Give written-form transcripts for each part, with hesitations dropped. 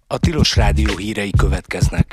A Tilos Rádió hírei következnek.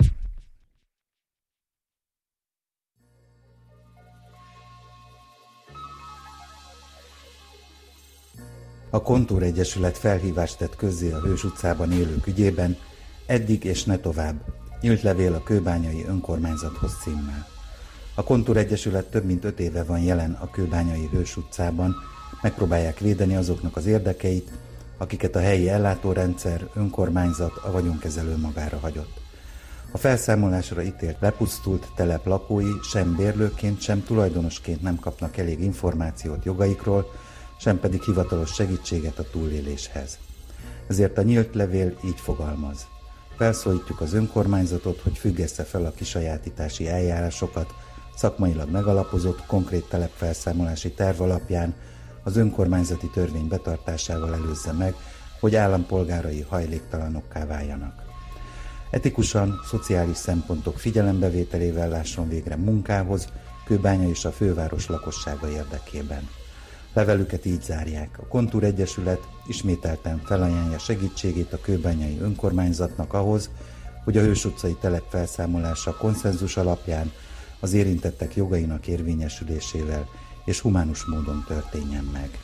A Kontúr Egyesület felhívást tett közzé a Hős utcában élők ügyében, eddig és ne tovább, nyílt levél a kőbányai önkormányzathoz címmel. A Kontúr Egyesület több mint 5 éve van jelen a kőbányai Hős utcában, megpróbálják védeni azoknak az érdekeit, akiket a helyi ellátórendszer, önkormányzat, a vagyonkezelő magára hagyott. A felszámolásra ítélt lepusztult telep lakói sem bérlőként, sem tulajdonosként nem kapnak elég információt jogaikról, sem pedig hivatalos segítséget a túléléshez. Ezért a nyílt levél így fogalmaz. Felszólítjuk az önkormányzatot, hogy függesse fel a kisajátítási eljárásokat, szakmailag megalapozott, konkrét telepfelszámolási terv alapján az önkormányzati törvény betartásával előzze meg, hogy állampolgárai hajléktalanokká váljanak. Etikusan, szociális szempontok figyelembevételével lásson végre munkához, Kőbánya és a főváros lakossága érdekében. Levelüket így zárják. A Kontúr Egyesület ismételten felajánlja segítségét a kőbányai önkormányzatnak ahhoz, hogy a Hős utcai telep felszámolása konszenzus alapján az érintettek jogainak érvényesülésével és humánus módon történjen meg.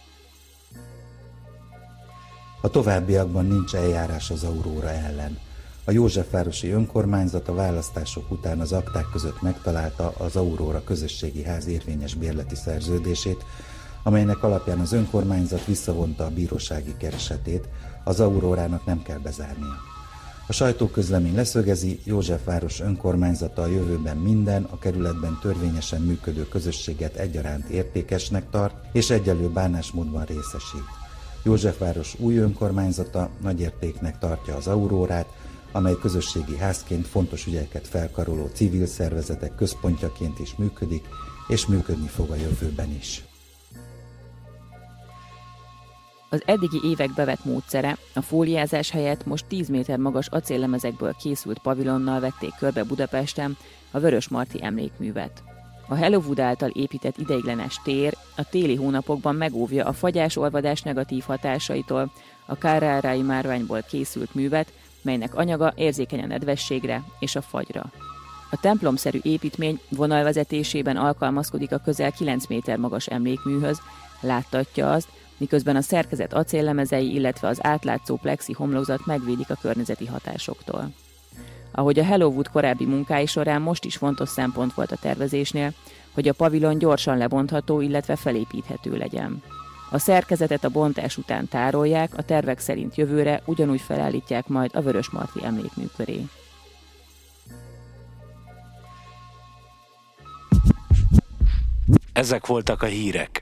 A továbbiakban nincs eljárás az Aurora ellen. A Józsefvárosi önkormányzat a választások után az akták között megtalálta az Aurora közösségi ház érvényes bérleti szerződését, amelynek alapján az önkormányzat visszavonta a bírósági keresetét, az Aurórának nem kell bezárnia. A sajtóközlemény leszögezi, Józsefváros önkormányzata a jövőben minden a kerületben törvényesen működő közösséget egyaránt értékesnek tart és egyenlő bánásmódban részesít. Józsefváros új önkormányzata nagyértéknek tartja az Aurórát, amely közösségi házként fontos ügyeket felkaroló civil szervezetek központjaként is működik, és működni fog a jövőben is. Az eddigi évek bevett módszere, a fóliázás helyett most 10 méter magas acéllemezekből készült pavilonnal vették körbe Budapesten a Vörösmarty emlékművet. A Hellowood által épített ideiglenes tér a téli hónapokban megóvja a fagyás-olvadás negatív hatásaitól a Carrara-i márványból készült művet, melynek anyaga érzékeny a nedvességre és a fagyra. A templomszerű építmény vonalvezetésében alkalmazkodik a közel 9 méter magas emlékműhöz, láttatja azt, miközben a szerkezet acéllemezei, illetve az átlátszó plexi homlokzat megvédik a környezeti hatásoktól. Ahogy a Hellowood korábbi munkái során most is fontos szempont volt a tervezésnél, hogy a pavilon gyorsan lebontható, illetve felépíthető legyen. A szerkezetet a bontás után tárolják, a tervek szerint jövőre ugyanúgy felállítják majd a Vörösmarty emlékmű köré. Ezek voltak a hírek.